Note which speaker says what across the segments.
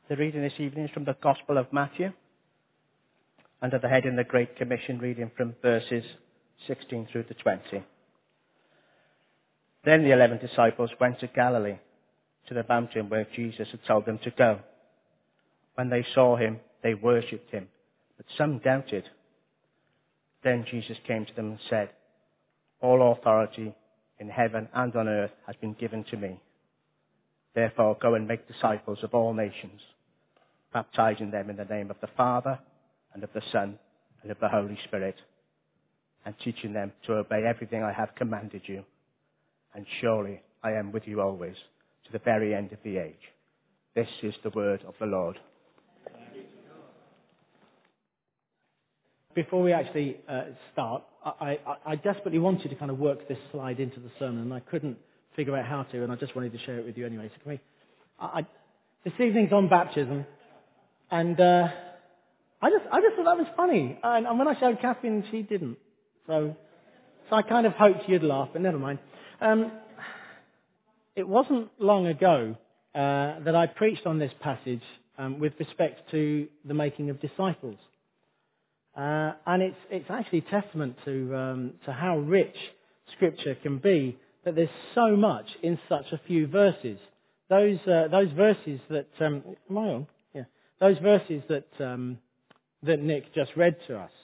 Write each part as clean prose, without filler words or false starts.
Speaker 1: The reading this evening is from the Gospel of Matthew, under the heading The Great Commission, reading from verses 16 through to 20. Then the 11 disciples went to Galilee, to the mountain where Jesus had told them to go. When they saw him, they worshipped him, but some doubted. Then Jesus came to them and said, "All authority in heaven and on earth has been given to me. Therefore go and make disciples of all nations, baptizing them in the name of the Father and of the Son and of the Holy Spirit, and teaching them to obey everything I have commanded you. And surely I am with you always, to the very end of the age." This is the word of the Lord.
Speaker 2: Before we actually start, I desperately wanted to kind of work this slide into the sermon, and I couldn't figure out how to, and I just wanted to share it with you anyway. So can we? This evening's on baptism, and I just thought that was funny. And when I showed Catherine, she didn't. So I kind of hoped you'd laugh, but never mind. It wasn't long ago that I preached on this passage with respect to the making of disciples. And it's actually testament to how rich Scripture can be, that there's so much in such a few verses. Those verses that am I on? Yeah. Those verses that Nick just read to us.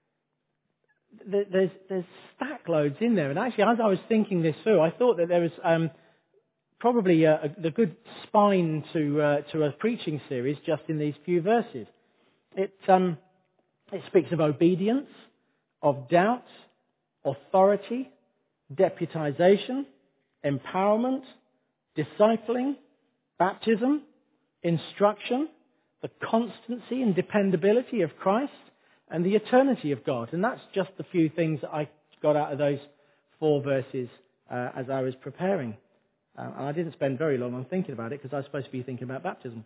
Speaker 2: There's stack loads in there, and actually, as I was thinking this through, I thought that there was probably the good spine to a preaching series just in these few verses. It speaks of obedience, of doubt, authority, deputization, empowerment, discipling, baptism, instruction, the constancy and dependability of Christ, and the eternity of God. And that's just the few things that I got out of those 4 verses as I was preparing. And I didn't spend very long on thinking about it because I was supposed to be thinking about baptism.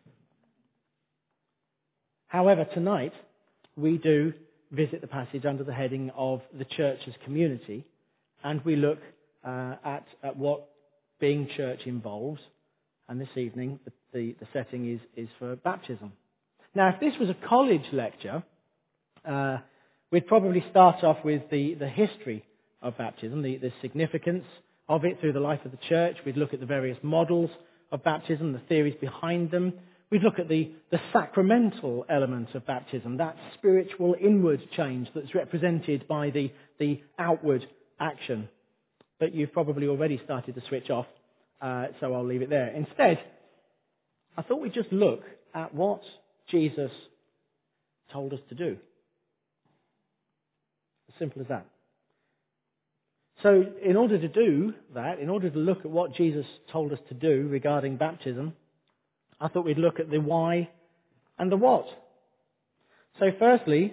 Speaker 2: However, tonight we do visit the passage under the heading of the church as community, and we look at what being church involves. And this evening the setting is for baptism. Now, if this was a college lecture, we'd probably start off with the history of baptism, the significance of it through the life of the church. We'd look at the various models of baptism, the theories behind them. We'd look at the sacramental element of baptism, that spiritual inward change that's represented by the outward action. But you've probably already started to switch off, so I'll leave it there. Instead, I thought we'd just look at what Jesus told us to do. As simple as that. So in order to do that, in order to look at what Jesus told us to do regarding baptism, I thought we'd look at the why and the what. So firstly,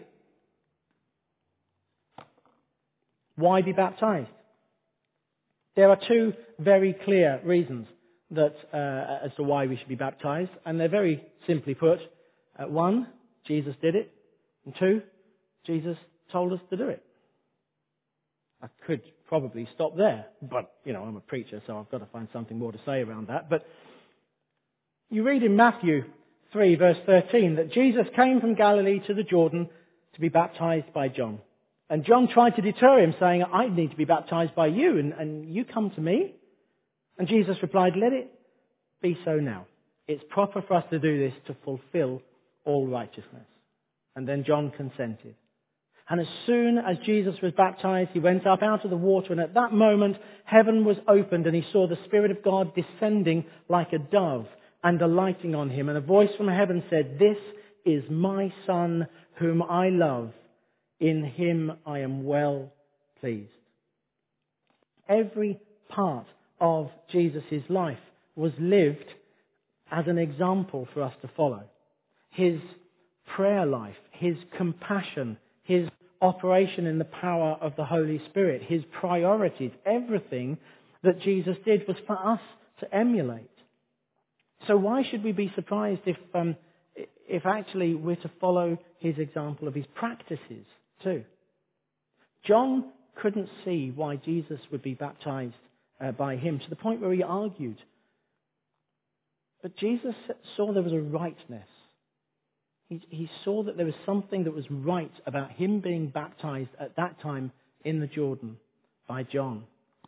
Speaker 2: why be baptized? There are 2 very clear reasons that as to why we should be baptized, and they're very simply put. 1, Jesus did it, and 2, Jesus told us to do it. I could probably stop there, but, I'm a preacher, so I've got to find something more to say around that. But you read in Matthew 3, verse 13, that Jesus came from Galilee to the Jordan to be baptized by John. And John tried to deter him, saying, "I need to be baptized by you, and you come to me?" And Jesus replied, "Let it be so now. It's proper for us to do this to fulfill all righteousness." And then John consented. And as soon as Jesus was baptized, he went up out of the water, and at that moment heaven was opened, and he saw the Spirit of God descending like a dove and alighting on him. And a voice from heaven said, "This is my Son, whom I love. In him I am well pleased." Every part of Jesus' life was lived as an example for us to follow. His prayer life, his compassion, his operation in the power of the Holy Spirit, his priorities, everything that Jesus did was for us to emulate. So why should we be surprised if actually we're to follow his example of his practices too? John couldn't see why Jesus would be baptized by him, to the point where he argued. But Jesus saw there was a rightness. He saw that there was something that was right about him being baptized at that time in the Jordan by John.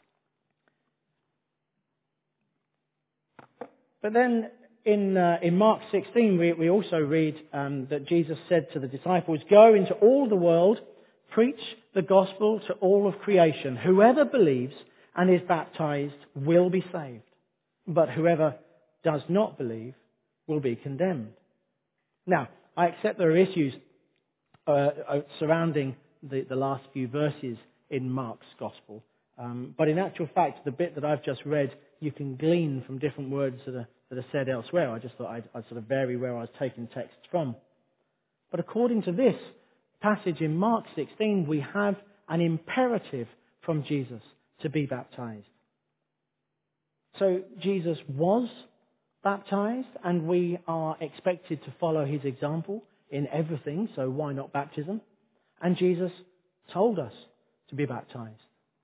Speaker 2: But then in Mark 16, we also read that Jesus said to the disciples, "Go into all the world, preach the gospel to all of creation. Whoever believes and is baptized will be saved, but whoever does not believe will be condemned." Now, I accept there are issues surrounding the last few verses in Mark's gospel. But in actual fact, the bit that I've just read, you can glean from different words that are said elsewhere. I just thought I'd sort of vary where I was taking texts from. But according to this passage in Mark 16, we have an imperative from Jesus to be baptized. So Jesus was baptized, and we are expected to follow his example in everything, so why not baptism? And Jesus told us to be baptized.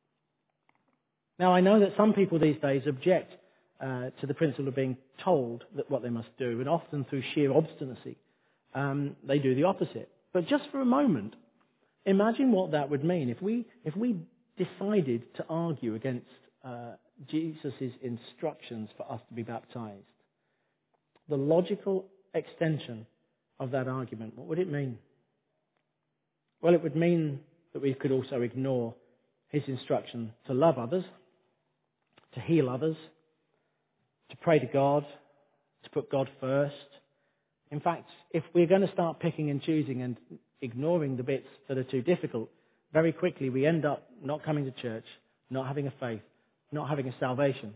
Speaker 2: Now, I know that some people these days object to the principle of being told that what they must do, and often through sheer obstinacy, they do the opposite. But just for a moment, imagine what that would mean if we decided to argue against Jesus' instructions for us to be baptized. The logical extension of that argument, what would it mean? Well, it would mean that we could also ignore his instruction to love others, to heal others, to pray to God, to put God first. In fact, if we're going to start picking and choosing and ignoring the bits that are too difficult, very quickly we end up not coming to church, not having a faith, not having a salvation.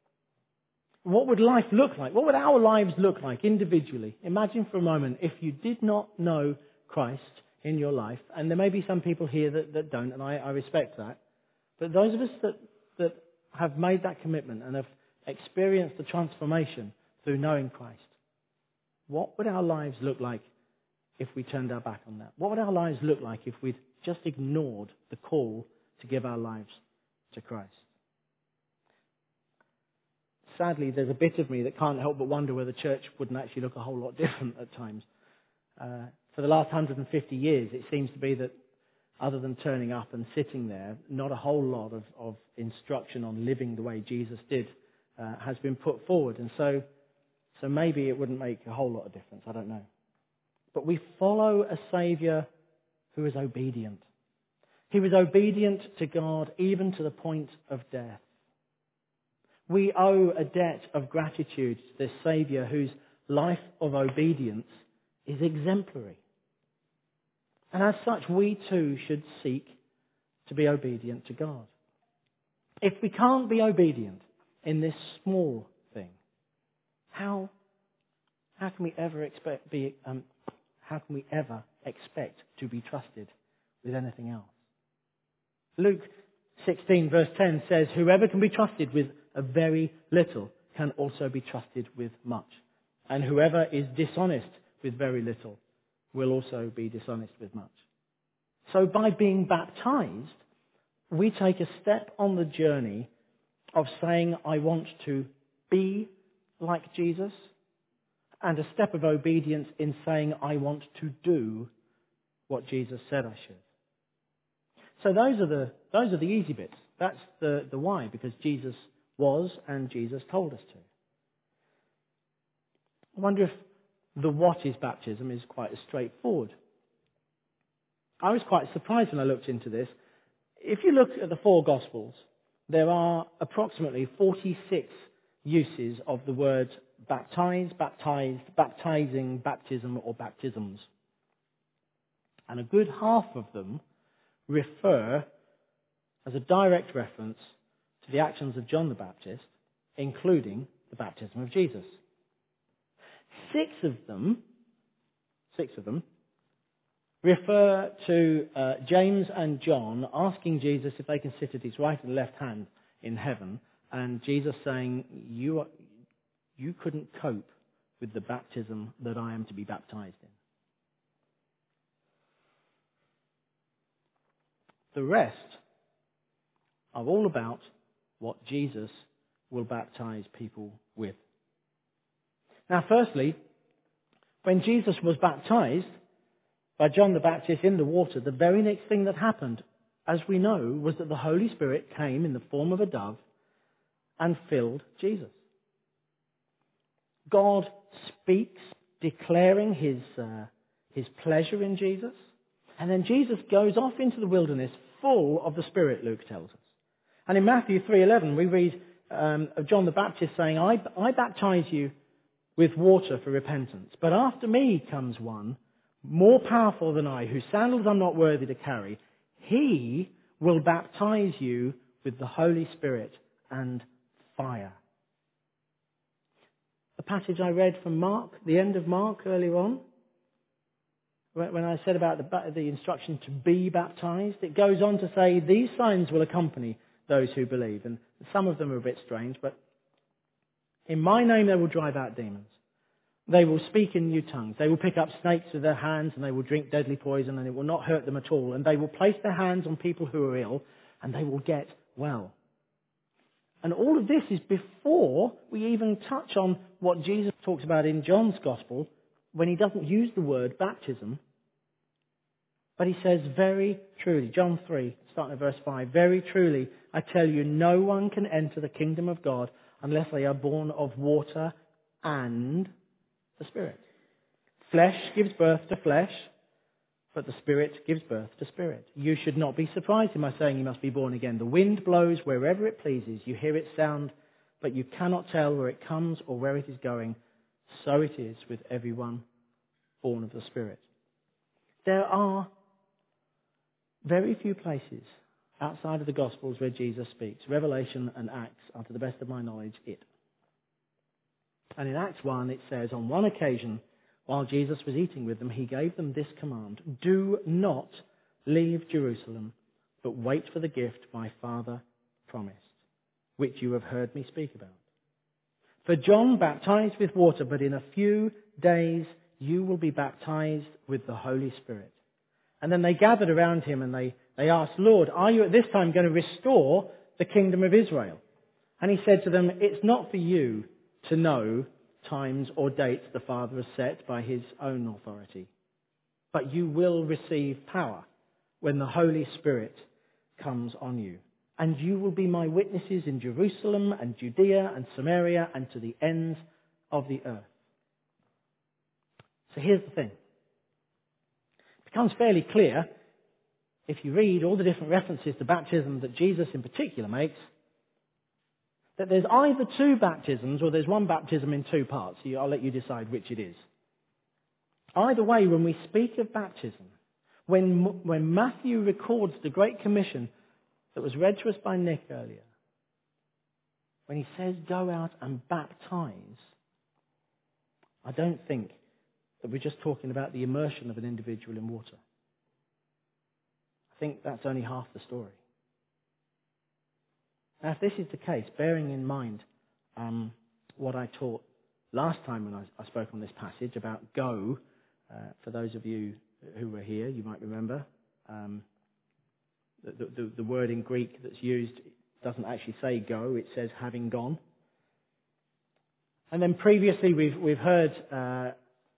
Speaker 2: What would life look like? What would our lives look like individually? Imagine for a moment if you did not know Christ in your life, and there may be some people here that don't, and I respect that. But those of us that have made that commitment and have experienced the transformation through knowing Christ, what would our lives look like if we turned our back on that? What would our lives look like if we'd just ignored the call to give our lives to Christ? Sadly, there's a bit of me that can't help but wonder whether the church wouldn't actually look a whole lot different at times. For the last 150 years, it seems to be that other than turning up and sitting there, not a whole lot of instruction on living the way Jesus did has been put forward. And so maybe it wouldn't make a whole lot of difference. I don't know. But we follow a Saviour who is obedient. He was obedient to God even to the point of death. We owe a debt of gratitude to this Saviour whose life of obedience is exemplary. And as such, we too should seek to be obedient to God. If we can't be obedient in this small thing, how can we ever expect to be trusted with anything else? Luke 16 verse 10 says, "Whoever can be trusted with a very little can also be trusted with much. And whoever is dishonest with very little will also be dishonest with much." So by being baptized, we take a step on the journey of saying, I want to be like Jesus, and a step of obedience in saying, I want to do what Jesus said I should. So those are the easy bits. That's the why, because Jesus was and Jesus told us to. I wonder if the what is baptism is quite as straightforward. I was quite surprised when I looked into this. If you look at the four Gospels, there are approximately 46 uses of the words baptize, baptized, baptizing, baptism, or baptisms. And a good half of them refer as a direct reference to the actions of John the Baptist, including the baptism of Jesus. Six of them refer to James and John asking Jesus if they can sit at his right and left hand in heaven, and Jesus saying, you couldn't cope with the baptism that I am to be baptized in. The rest are all about what Jesus will baptize people with. Now, firstly, when Jesus was baptized by John the Baptist in the water, the very next thing that happened, as we know, was that the Holy Spirit came in the form of a dove and filled Jesus. God speaks, declaring his pleasure in Jesus. And then Jesus goes off into the wilderness full of the Spirit, Luke tells us. And in Matthew 3:11 we read of John the Baptist saying, I baptize you with water for repentance, but after me comes one more powerful than I, whose sandals I'm not worthy to carry. He will baptize you with the Holy Spirit and fire. The passage I read from Mark, the end of Mark earlier on, when I said about the instruction to be baptized, it goes on to say, these signs will accompany those who believe. And some of them are a bit strange, but in my name they will drive out demons. They will speak in new tongues. They will pick up snakes with their hands, and they will drink deadly poison, and it will not hurt them at all. And they will place their hands on people who are ill, and they will get well. And all of this is before we even touch on what Jesus talks about in John's Gospel, when he doesn't use the word baptism, but he says, very truly, John 3, starting at verse 5, very truly, I tell you, no one can enter the kingdom of God unless they are born of water and the Spirit. Flesh gives birth to flesh, but the Spirit gives birth to spirit. You should not be surprised in my saying you must be born again. The wind blows wherever it pleases. You hear its sound, but you cannot tell where it comes or where it is going. So it is with everyone born of the Spirit. There are very few places outside of the Gospels where Jesus speaks. Revelation and Acts are, to the best of my knowledge, it. And in Acts 1 it says, on one occasion, while Jesus was eating with them, he gave them this command: do not leave Jerusalem, but wait for the gift my Father promised, which you have heard me speak about. For John baptized with water, but in a few days you will be baptized with the Holy Spirit. And then they gathered around him and they asked, Lord, are you at this time going to restore the kingdom of Israel? And he said to them, it's not for you to know times or dates the Father has set by his own authority, but you will receive power when the Holy Spirit comes on you. And you will be my witnesses in Jerusalem and Judea and Samaria and to the ends of the earth. So here's the thing. It becomes fairly clear, if you read all the different references to baptism that Jesus in particular makes, that there's either two baptisms or there's one baptism in two parts. I'll let you decide which it is. Either way, when we speak of baptism, when Matthew records the Great Commission that was read to us by Nick earlier, when he says go out and baptize, I don't think that we're just talking about the immersion of an individual in water. I think that's only half the story. Now, if this is the case, bearing in mind what I taught last time when I spoke on this passage about go, for those of you who were here, you might remember, the word in Greek that's used doesn't actually say go, it says having gone. And then previously we've heard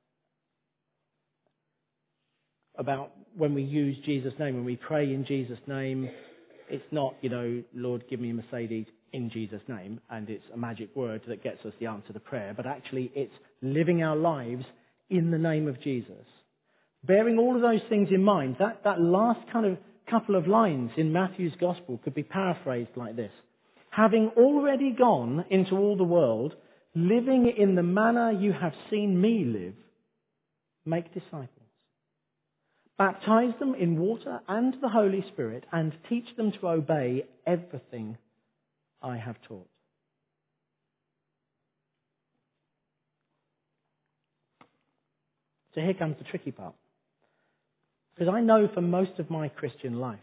Speaker 2: about when we use Jesus' name, when we pray in Jesus' name, it's not, Lord, give me a Mercedes in Jesus' name, and it's a magic word that gets us the answer to prayer, but actually it's living our lives in the name of Jesus. Bearing all of those things in mind, that last kind of couple of lines in Matthew's Gospel could be paraphrased like this: having already gone into all the world, living in the manner you have seen me live, make disciples. Baptize them in water and the Holy Spirit, and teach them to obey everything I have taught. So here comes the tricky part. Because I know for most of my Christian life,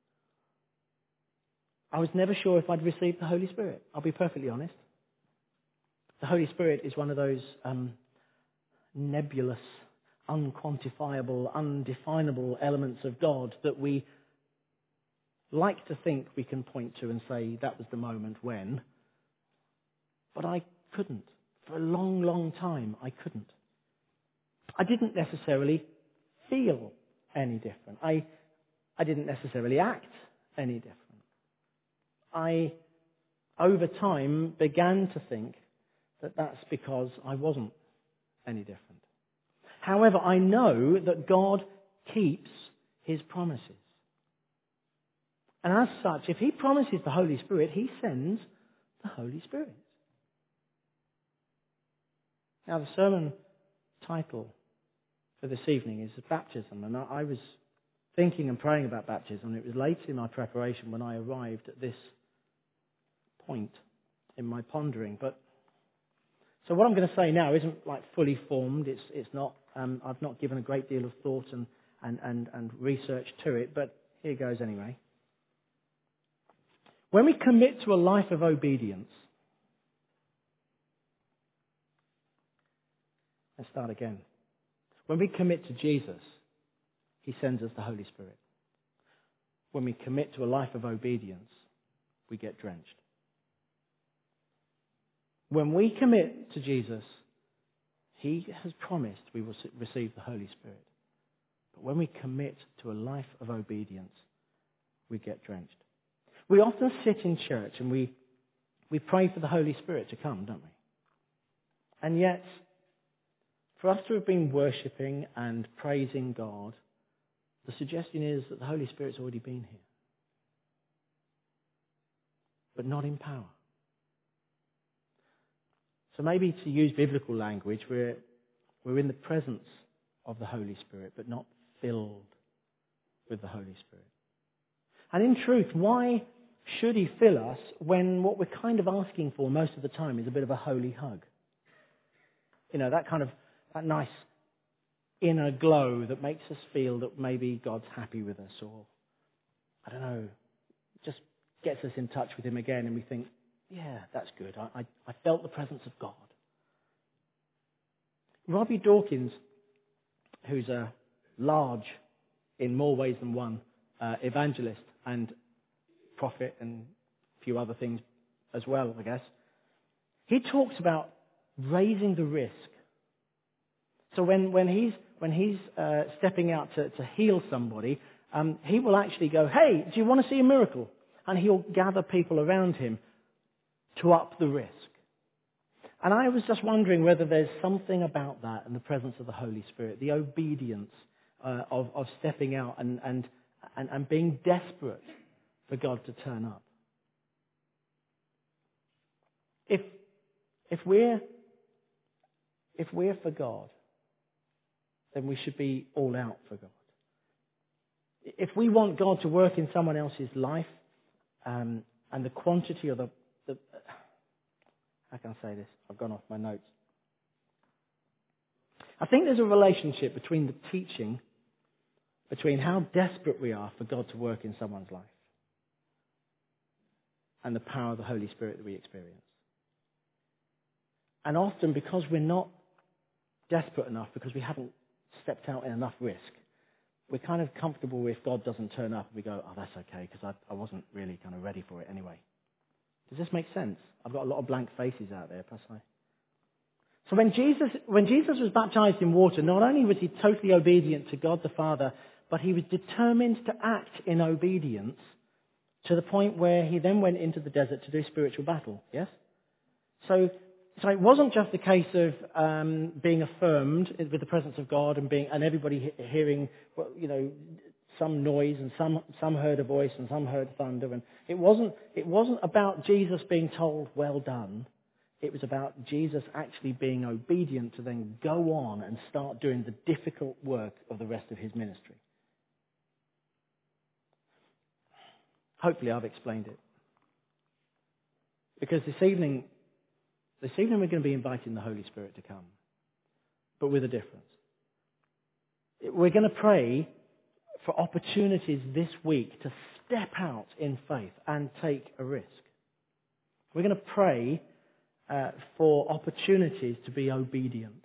Speaker 2: I was never sure if I'd received the Holy Spirit. I'll be perfectly honest. The Holy Spirit is one of those nebulous, unquantifiable, undefinable elements of God that we like to think we can point to and say that was the moment when. But I couldn't For a long, long time, I couldn't. I didn't necessarily feel any different. I didn't necessarily act any different. I, over time, began to think that that's because I wasn't any different. However, I know that God keeps His promises. And as such, if He promises the Holy Spirit, He sends the Holy Spirit. Now, the sermon title for this evening is Baptism. And I was thinking and praying about baptism. It was late in my preparation when I arrived at this point in my pondering. So what I'm going to say now isn't like fully formed. It's not. I've not given a great deal of thought and research to it. But here goes anyway. When we commit to a life of obedience, let's start again. When we commit to Jesus, He sends us the Holy Spirit. When we commit to a life of obedience, we get drenched. When we commit to Jesus, He has promised we will receive the Holy Spirit. But when we commit to a life of obedience, we get drenched. We often sit in church and we pray for the Holy Spirit to come, don't we? And yet, for us to have been worshipping and praising God, the suggestion is that the Holy Spirit's already been here. But not in power. So maybe to use biblical language, we're in the presence of the Holy Spirit, but not filled with the Holy Spirit. And in truth, why should He fill us when what we're kind of asking for most of the time is a bit of a holy hug? You know, that nice inner glow that makes us feel that maybe God's happy with us, or, I don't know, just gets us in touch with Him again and we think, yeah, that's good. I felt the presence of God. Robbie Dawkins, who's a large, in more ways than one, evangelist and prophet and a few other things as well, I guess, he talks about raising the risk. So when he's stepping out to heal somebody, he will actually go, hey, do you want to see a miracle? And he'll gather people around him to up the risk. And I was just wondering whether there's something about that in the presence of the Holy Spirit, the obedience of stepping out and being desperate for God to turn up. If we're for God, then we should be all out for God. If we want God to work in someone else's life, and the quantity of the how can I say this? I've gone off my notes. I think there's a relationship between the teaching, between how desperate we are for God to work in someone's life, and the power of the Holy Spirit that we experience. And often because we're not desperate enough, because we haven't stepped out in enough risk, we're kind of comfortable if God doesn't turn up. We go, oh, that's okay, because I wasn't really kind of ready for it anyway. Does this make sense? I've got a lot of blank faces out there, perhaps I. So when Jesus was baptized in water, not only was He totally obedient to God the Father, but He was determined to act in obedience to the point where He then went into the desert to do spiritual battle. Yes? So it wasn't just a case of being affirmed with the presence of God and everybody hearing, some noise, and some heard a voice and some heard thunder, and it wasn't about Jesus being told, well done. It was about Jesus actually being obedient to then go on and start doing the difficult work of the rest of His ministry. Hopefully I've explained it. Because this evening we're going to be inviting the Holy Spirit to come, but with a difference. We're going to pray for opportunities this week to step out in faith and take a risk. We're going to pray for opportunities to be obedient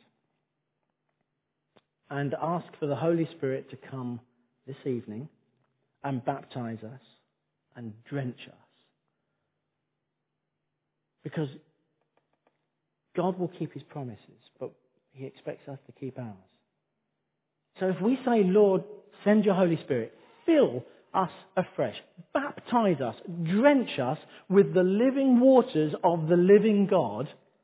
Speaker 2: and ask for the Holy Spirit to come this evening and baptize us and drench us. Because God will keep his promises, but he expects us to keep ours. So if we say, Lord, send your Holy Spirit, fill us afresh, baptize us, drench us with the living waters of the living God,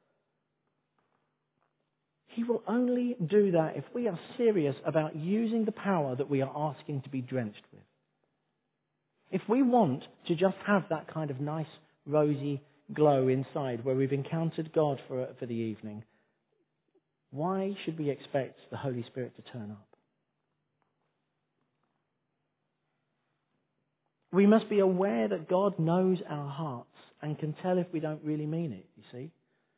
Speaker 2: he will only do that if we are serious about using the power that we are asking to be drenched with. If we want to just have that kind of nice, rosy glow inside where we've encountered God for the evening, why should we expect the Holy Spirit to turn up? We must be aware that God knows our hearts and can tell if we don't really mean it, you see.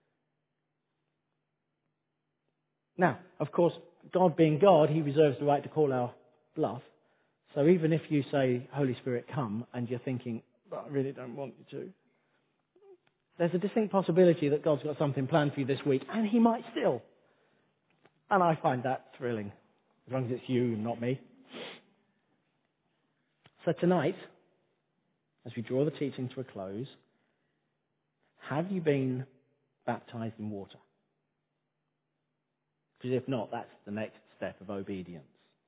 Speaker 2: Now, of course, God being God, he reserves the right to call our bluff. So even if you say, Holy Spirit, come, and you're thinking, but I really don't want you to, there's a distinct possibility that God's got something planned for you this week, and he might still. And I find that thrilling, as long as it's you and not me. So tonight, as we draw the teaching to a close, have you been baptized in water? Because if not, that's the next step of obedience.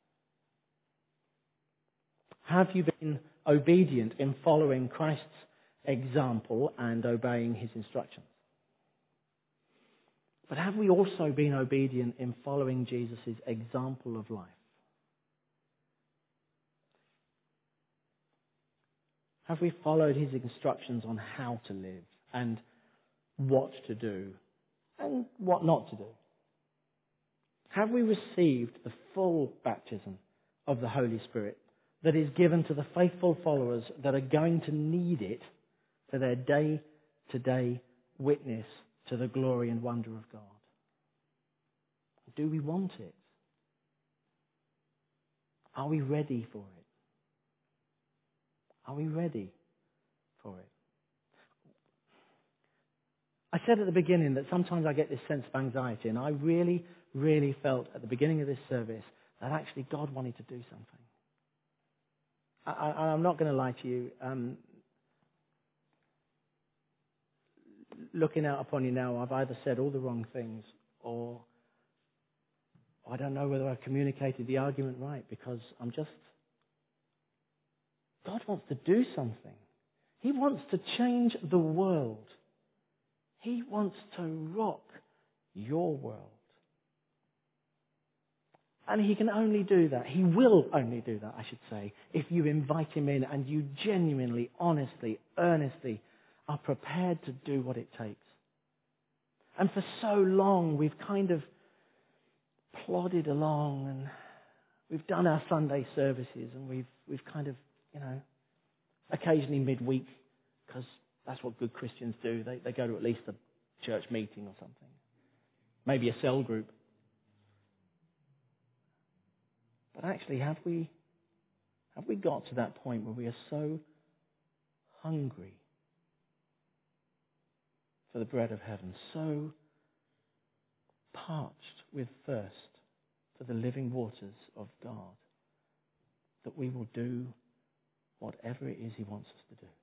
Speaker 2: Have you been obedient in following Christ's example and obeying his instructions? But have we also been obedient in following Jesus' example of life? Have we followed his instructions on how to live and what to do and what not to do? Have we received the full baptism of the Holy Spirit that is given to the faithful followers that are going to need it for their day-to-day witness to the glory and wonder of God? Do we want it? Are we ready for it? Are we ready for it? I said at the beginning that sometimes I get this sense of anxiety, and I really, really felt at the beginning of this service that actually God wanted to do something. I'm not going to lie to you. Looking out upon you now, I've either said all the wrong things or I don't know whether I've communicated the argument right, because God wants to do something. He wants to change the world. He wants to rock your world. And he can only do that. He will only do that, I should say, if you invite him in and you genuinely, honestly, earnestly are prepared to do what it takes. And for so long, we've kind of plodded along and we've done our Sunday services and we've kind of, occasionally midweek, because that's what good Christians do. They go to at least a church meeting or something. Maybe a cell group. But actually, have we got to that point where we are so hungry for the bread of heaven, so parched with thirst for the living waters of God, that we will do whatever it is he wants us to do?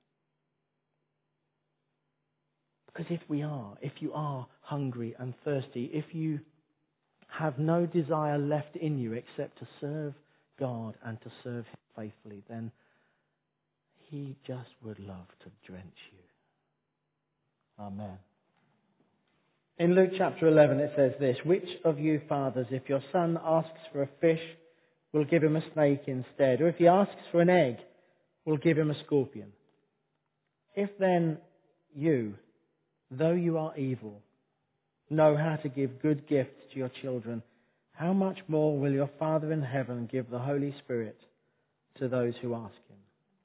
Speaker 2: Because if you are hungry and thirsty, if you have no desire left in you except to serve God and to serve him faithfully, then he just would love to drench you. Amen. In Luke chapter 11 it says this: which of you fathers, if your son asks for a fish, will give him a snake instead? Or if he asks for an egg, will give him a scorpion? If then you, though you are evil, know how to give good gifts to your children, how much more will your Father in heaven give the Holy Spirit to those who ask him?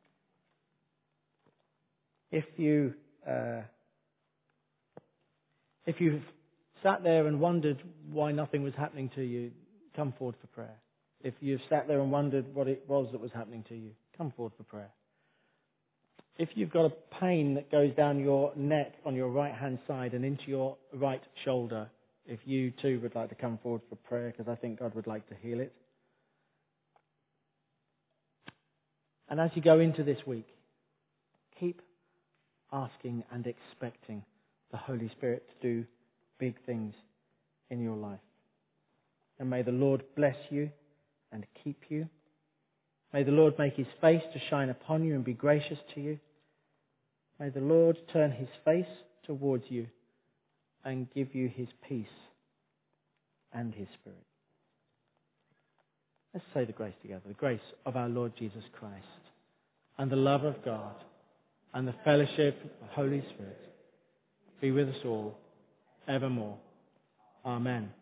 Speaker 2: If you've sat there and wondered why nothing was happening to you, come forward for prayer. If you've sat there and wondered what it was that was happening to you, come forward for prayer. If you've got a pain that goes down your neck on your right-hand side and into your right shoulder, if you too would like to come forward for prayer, because I think God would like to heal it. And as you go into this week, keep asking and expecting the Holy Spirit to do big things in your life. And may the Lord bless you and keep you. May the Lord make his face to shine upon you and be gracious to you. May the Lord turn his face towards you and give you his peace and his Spirit. Let's say the grace together. The grace of our Lord Jesus Christ and the love of God and the fellowship of the Holy Spirit be with us all evermore. Amen.